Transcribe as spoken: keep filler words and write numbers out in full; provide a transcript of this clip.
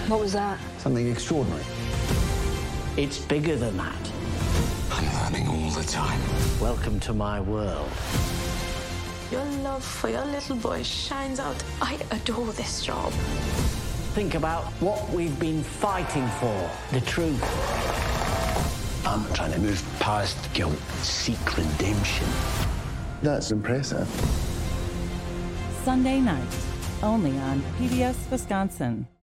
What was that? Something extraordinary. It's bigger than that. I'm learning all the time. Welcome to my world. Your love for your little boy shines out. I adore this job. Think about what we've been fighting for, the truth. I'm trying to move past guilt, seek redemption. That's impressive. Sunday night, only on P B S Wisconsin.